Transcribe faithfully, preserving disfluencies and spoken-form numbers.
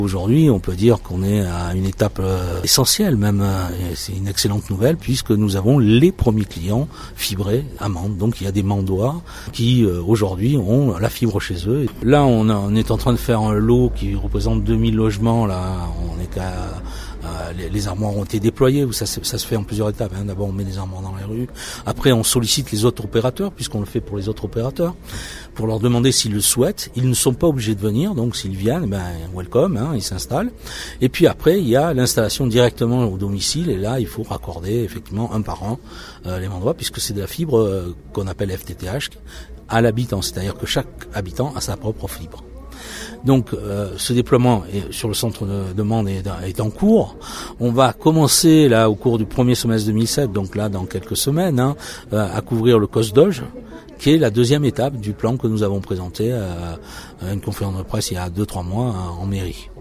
Aujourd'hui, on peut dire qu'on est à une étape euh, essentielle même, euh, et c'est une excellente nouvelle puisque nous avons les premiers clients fibrés à Mende. Donc il y a des Mendois qui euh, aujourd'hui ont la fibre chez eux. Là, on, a, on est en train de faire un lot qui représente deux mille logements. Là, on est qu'à Euh, les, les armoires ont été déployées, ça, ça se fait en plusieurs étapes. Hein. D'abord, on met les armoires dans les rues. Après, on sollicite les autres opérateurs, puisqu'on le fait pour les autres opérateurs, pour leur demander s'ils le souhaitent. Ils ne sont pas obligés de venir, donc s'ils viennent, ben welcome, hein, ils s'installent. Et puis après, il y a l'installation directement au domicile, et là, il faut raccorder effectivement un par an euh, les Mendois, puisque c'est de la fibre euh, qu'on appelle F T T H à l'habitant, c'est-à-dire que chaque habitant a sa propre fibre. Donc euh, ce déploiement est, sur le centre de demande est, est en cours. On va commencer là au cours du premier semestre deux mille sept, donc là dans quelques semaines, hein, euh, à couvrir le COSDOGE, qui est la deuxième étape du plan que nous avons présenté euh, à une conférence de presse il y a deux trois mois hein, en mairie.